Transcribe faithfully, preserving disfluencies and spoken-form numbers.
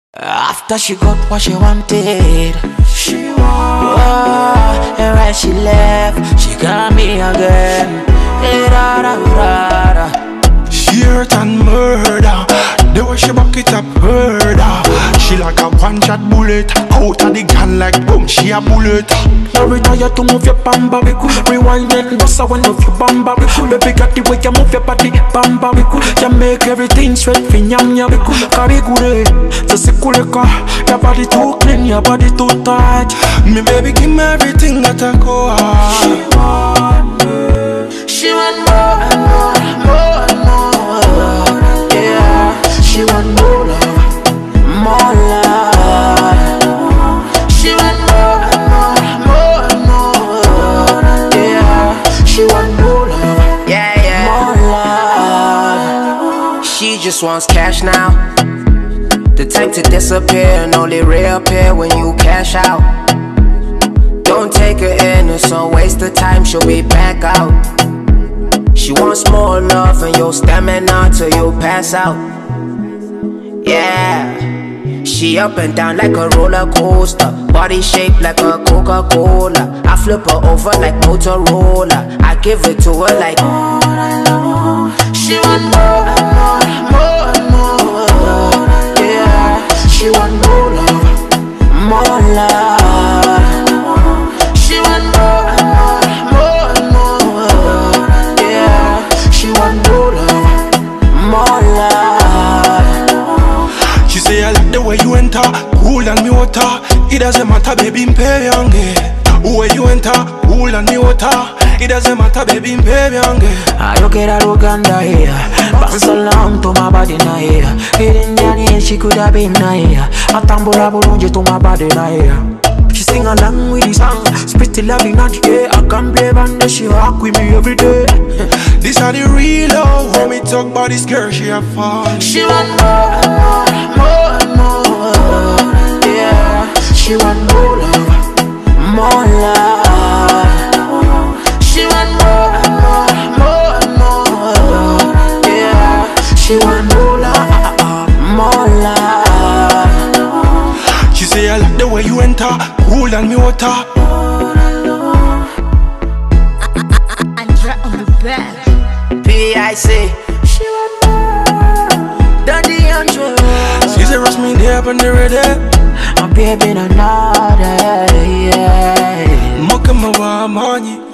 After she got what she wanted, she want, oh, and when she left, she got me again. Da, da, da, da. She hurt and murder. The way she buck it up, murder. She like a one-shot bullet. Out of the gun like boom, she a bullet. Now retire to move your bamba. Rewind and bust a one of your bamba. Baby got the way you move your body, bamba. You make everything sweat for nyam nyam. Carry good, just a cool car. Your body too clean, your body too tight. Me baby give me everything that I go hard. She want me, she want more and more, more and more. Yeah, she want more love, more love. She want more and more, more and more. Yeah, she want more love, yeah, yeah, more love. She just wants cash now, the type to disappear and only reappear when you cash out. Don't take her in, it's a waste of time, she'll be back out. She wants more love and your stamina till you pass out. Yeah, she up and down like a roller coaster, body shaped like a Coca-Cola. I flip her over like Motorola, I give it to her like all I know. She want more and more, more and more. Yeah, she want more love, more love. She want more and more, more and more. Yeah, she want more love, more love. She say I like the way you enter, cool and me water. It doesn't matter, baby, pay young. Where you enter, cool and me water. It doesn't matter, baby, pay young. I get a Uganda here, bounce along to my body na here. Hidden Indian, she could have been na here. A tambura bulunje to my body na here. She sing along with the song, spit the love in the air. I can't play band, she rock with me every day. This are the real love, when me talk about this girl, she a fun. She want more and more, more and more. Yeah, she want more love, more love. She want more and more, more and more. Yeah, she want more love, more love. She say I like the way you enter, cool and me water. Andra on the bed. P I C. She want more. Daddy Andra. She say rush me there on the ready. My baby no nada, yeah. Moka mawa money.